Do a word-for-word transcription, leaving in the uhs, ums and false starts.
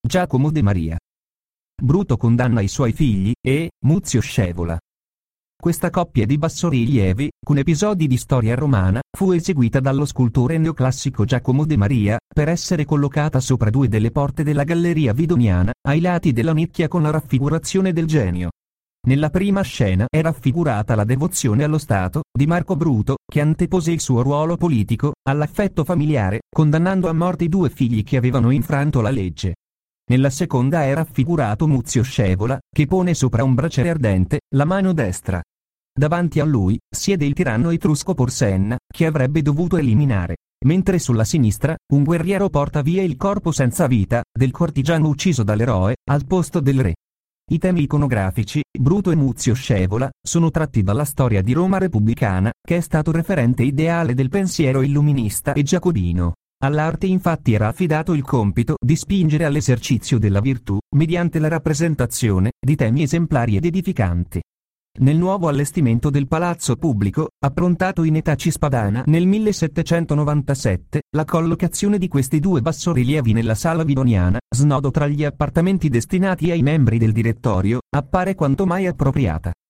Giacomo De Maria. Bruto condanna i suoi figli, e Muzio scevola. Questa coppia di bassorilievi, con episodi di storia romana, fu eseguita dallo scultore neoclassico Giacomo De Maria, per essere collocata sopra due delle porte della Galleria Vidoniana, ai lati della nicchia con la raffigurazione del Genio. Nella prima scena è raffigurata la devozione allo Stato, di Marco Bruto, che antepose il suo ruolo politico, all'affetto familiare, condannando a morte i due figli che avevano infranto la legge. Nella seconda è raffigurato Muzio Scevola, che pone sopra un braciere ardente, la mano destra. Davanti a lui, siede il tiranno etrusco Porsenna, che avrebbe dovuto eliminare. Mentre sulla sinistra, un guerriero porta via il corpo senza vita, del cortigiano ucciso dall'eroe, al posto del re. I temi iconografici, Bruto e Muzio Scevola, sono tratti dalla storia di Roma repubblicana, che è stato referente ideale del pensiero illuminista e giacobino. All'arte infatti era affidato il compito di spingere all'esercizio della virtù, mediante la rappresentazione di temi esemplari ed edificanti. Nel nuovo allestimento del Palazzo Pubblico, approntato in età cispadana nel millesettecentonovantasette, la collocazione di questi due bassorilievi nella Sala Vidoniana, snodo tra gli appartamenti destinati ai membri del direttorio, appare quanto mai appropriata.